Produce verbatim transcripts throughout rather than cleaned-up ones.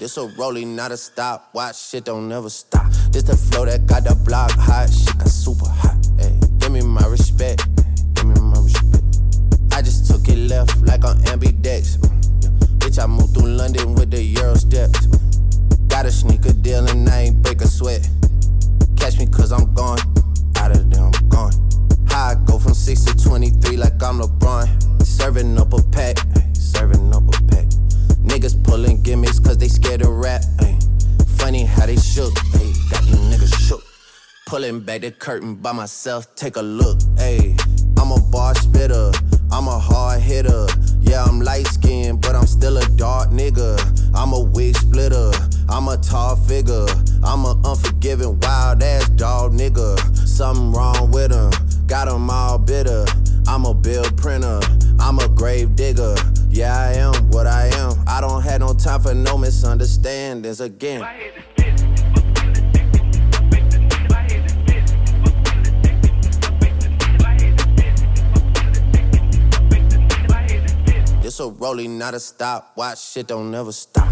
This a rolling, not a stop. Watch, shit don't never stop. This the flow that got the block hot. Shit got super hot. Ay, give me my respect. Give me my respect. I just took it left like on ambidex. Mm, yeah. Bitch, I moved through London with the Euro steps. Mm. Got a sneaker deal and I ain't break a sweat. Catch me cause I'm gone. Out of there, I'm gone. How I go from six to twenty-three like I'm LeBron. Serving up a pack. Ay, serving up a pack. Niggas pulling gimmicks cause they scared to rap. Ay. Funny how they shook. Ay. Got these niggas shook. Pulling back the curtain by myself, take a look. Ay. I'm a bar spitter. I'm a hard hitter. Yeah, I'm light skinned, but I'm still a dark nigga. I'm a wig splitter. I'm a tall figure. I'm a unforgiving, wild ass dog nigga. Something wrong with him. Got him all bitter. I'm a bill printer. I'm a grave digger. Yeah, I am what I am. I don't have no time for no misunderstandings again. This a rolling, not a stop. Watch, shit don't never stop.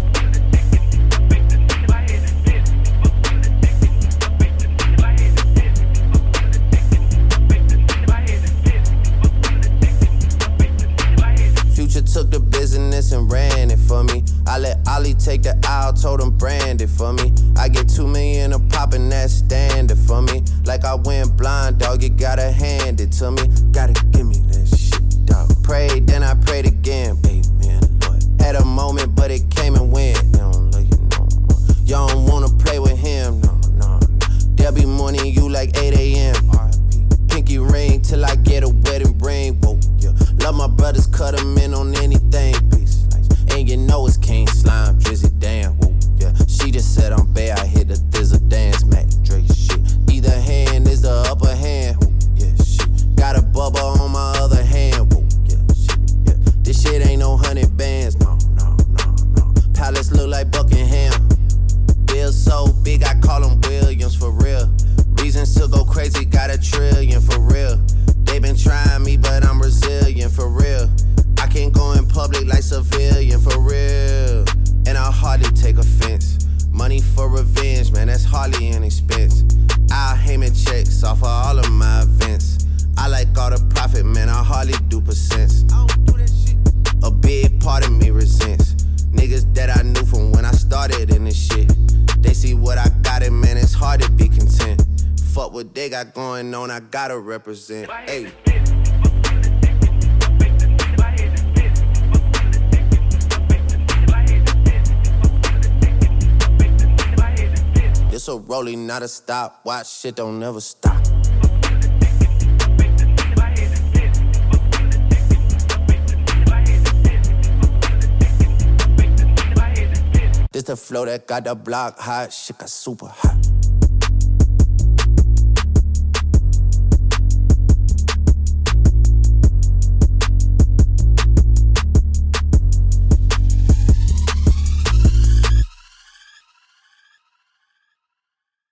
Future took the business and ran it for me. I let Ollie take the aisle, told him brand it for me. I get two million a pop and that's standard for me. Like I went blind, dog, you gotta hand it to me. Gotta give me that shit, dog. Prayed, then I prayed again, baby, man, Lord. Had a moment, but it came and went. You don't love you no more. You don't wanna play with him, no, no, no. They'll be mourning you like eight a.m. R I P Pinky ring till I get a wedding ring, whoa, yeah. Love my brothers, cut them in on anything, peace. And you know it's King Slime, Drizzy, damn, whoa, yeah. She just said I'm bad, I hit the thizzle dance, Mac Dre, shit. Either hand is the upper hand, whoa, yeah, shit. Got a bubble on my other hand, whoa, yeah, shit, yeah. This shit ain't no hundred bands, no, no, no, no. Palace look like Buckingham. Bill so big, I call him Williams, for real. Reasons to go crazy, got a trillion, for real. They been trying me, but I'm resilient, for real. I can't go in public like civilian, for real. And I hardly take offense. Money for revenge, man, that's hardly an expense. I'll Heyman checks off of all of my events. I like all the profit, man, I hardly do percents. I don't do that shit. A big part of me resents niggas that I knew from when I started in this shit. They see what I got and man, it's hard to be content. Fuck what they got going on, I gotta represent. Hey. This a rolling, not a stop. Watch, shit don't never stop. This the flow that got the block hot. Shit got super hot.